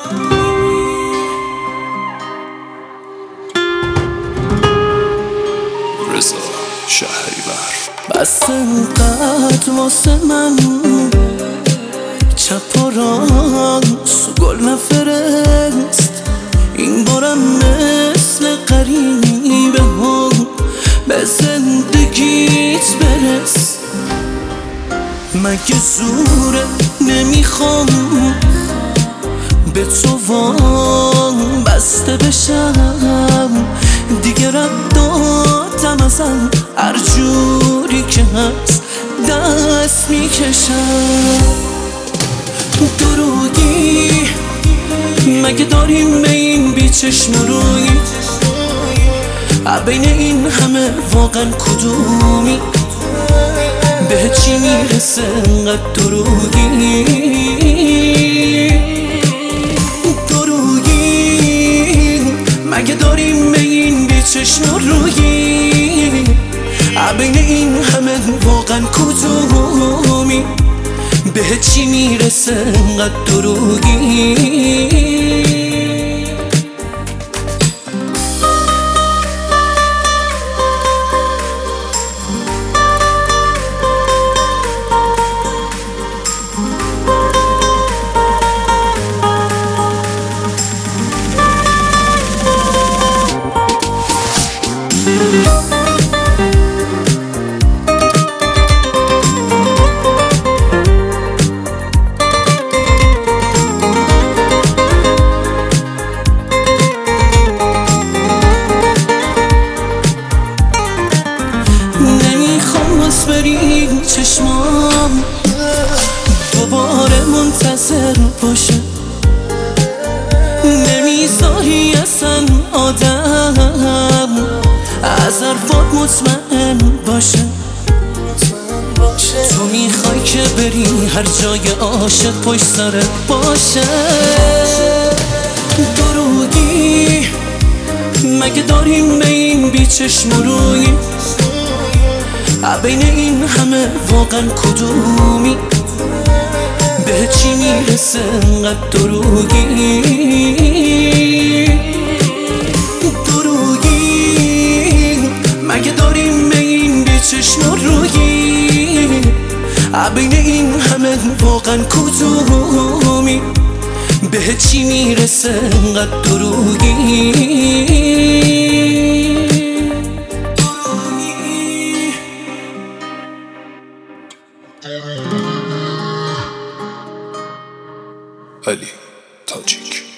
رضا شهریور. بس انقدر واسه من چپ و راست گل نفرست، این بارم مثل غریبه ها به زندگیت برس. مگه زوره نمیخوام به تو وام بسته بشم، دیگه رد دادم ازم هر جوری که هست دست میکشم. دروگی مگه داریم به این بیچشم روی، بین این همه واقعا کدومی به چی میرسه انقدر دروگی؟ دروگی مگه داریم به این بیچشم روی، بین این همه واقعا کدومی به چی میرسه انقدر دروگی؟ بری چشمام دوباره منتظر باشه، نمیذاری اصلا آدم از حرفات مطمئن باشه. تو میخوای که بری هر جای عاشق پشت سرت باشه. دروگی مگه داریم به این بیچشم روی، بین این همه واقعا کدومی به چی میرسه انقدر دروگی؟ دروگی مگه داریم به این بیچشم روی، بین این همه واقعا کدومی به چی میرسه انقدر دروگی؟ علی تاجیک.